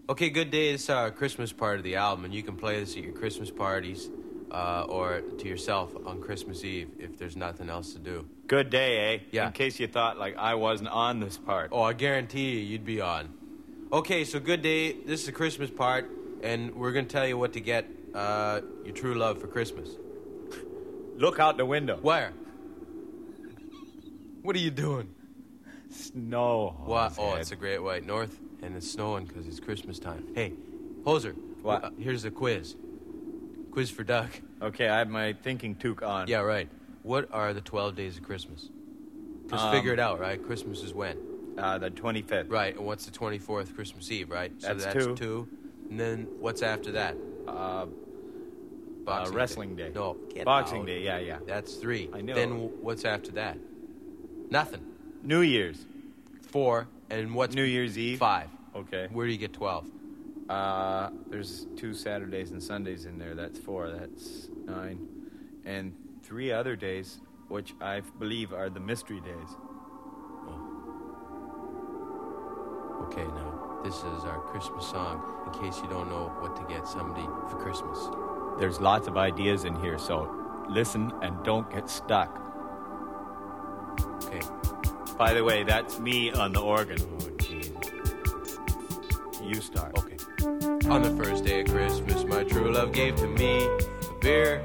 Okay, Good Day is our Christmas part of the album, and you can play this at your Christmas parties or to yourself on Christmas Eve if there's nothing else to do. Good Day, eh? Yeah. In case you thought, like, I wasn't on this part. Oh, I guarantee you'd be on. Okay, so Good Day, this is the Christmas part, and we're going to tell you what to get your true love for Christmas. Look out the window. Where? What are you doing? Snow. What? Oh, it's a great white north, and it's snowing because it's Christmas time. Hey, Hoser. What? Here's the quiz. Quiz for Duck. Okay, I have my thinking toque on. Yeah, right. What are the 12 days of Christmas? Just figure it out, right? Christmas is when? The 25th. Right, and what's the 24th? Christmas Eve, right? So That's that's two. two. And then what's after that? Boxing Wrestling Day. No, get Boxing out. Day, yeah. That's 3. I know. Then what's after that? Nothing. New Year's. 4. And what's New Year's Eve. 5? Okay. Where do you get 12? There's 2 Saturdays and Sundays in there. That's 4. That's 9. And 3 other days, which I believe are the mystery days. Okay, now, this is our Christmas song, in case you don't know what to get somebody for Christmas. There's lots of ideas in here, so listen and don't get stuck. Okay. By the way, that's me on the organ. Oh, jeez. You start. Okay. On the first day of Christmas, my true love gave to me a beer.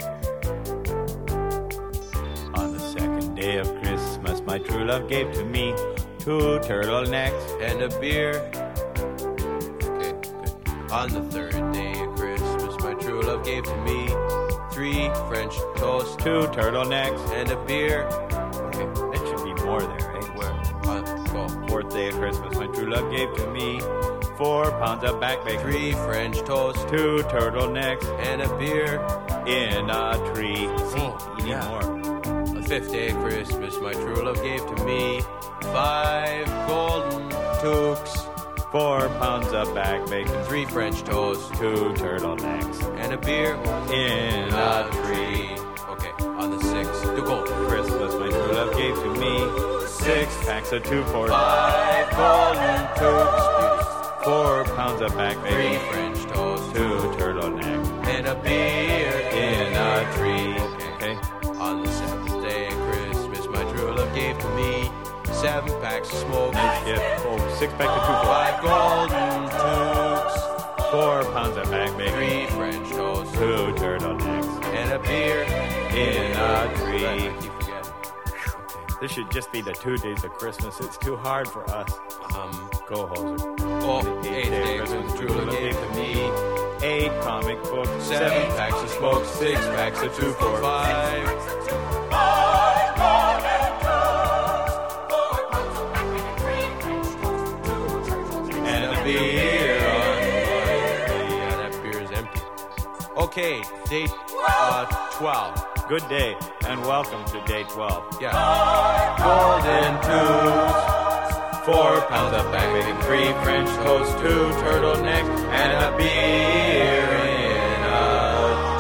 On the second day of Christmas, my true love gave to me 2 turtlenecks. And a beer. Okay, good. On the third day of Christmas, my true love gave to me 3 French toasts. 2 turtlenecks. And a beer. Okay, It should be more there, eh? where? Go. 4th day of Christmas, my true love gave to me 4 pounds of back bacon. 3 French toasts. 2 turtlenecks And a beer. in a tree. See, Oh, you need yeah. more. On the 5th day of Christmas, my true love gave to me 5 golden toques. 4 pounds of back bacon. 3 French toasts. 2 turtlenecks And a beer. in a tree. Okay, on the 6th, to go. Christmas, my true love gave to me 6 packs of 2-4. 5 golden toques. 4 pounds of back 3 bacon. French toasts. 2 turtlenecks And a beer in a tree. Okay. On the 7th day of Christmas, my true love gave to me 7 packs of smoke. Yeah. Oh, 6 packs of 2-4. 5 golden toques. 4 pounds of back 3 bacon. French toasts. 2 turtlenecks And a beer in a tree. I keep forgetting. Okay. This should just be the 2 days of Christmas. It's too hard for us. Go, Hoser. Oh, 8th day of Christmas, true love gave to me 8 comic books. 7 packs of smoke, 6 packs of 2 for 5. And a beer. Yeah, that beer is empty. Okay, day 12. Good day, and welcome to day 12. Yeah. Golden tubes, 4 pounds of back bacon, 3 French toast, 2 turtlenecks, and a beer in a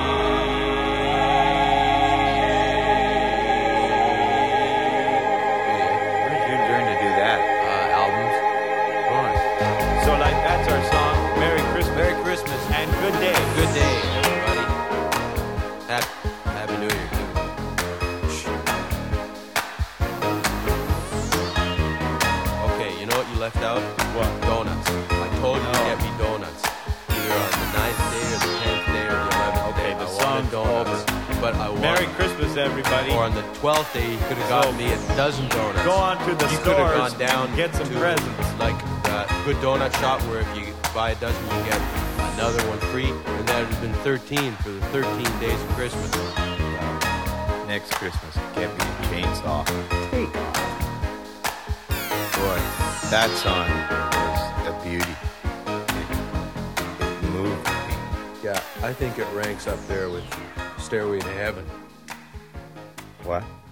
tree. Where did you learn to do that? Albums. So, like, that's our song. Merry Christmas. Merry Christmas And good day. good day, everybody. Happy New Year, too. Okay, you know what you left out? What? Donuts. I told you to get me donuts. Either on the 9th day or the 10th day or the 11th day. Okay, the I wanted song's donuts. over. But I wanted... Merry Christmas, everybody. Or on the 12th day, you could have gotten me a dozen donuts. Go on to the You could have stores gone down and get some to, presents. like good donut shop where if you buy a dozen, you get another one free. And that would have been 13 for the 13 days of Christmas. Next Christmas, get me a chainsaw. Take off. Boy, that song was a beauty. It moved me. Yeah, I think it ranks up there with Stairway to Heaven. What?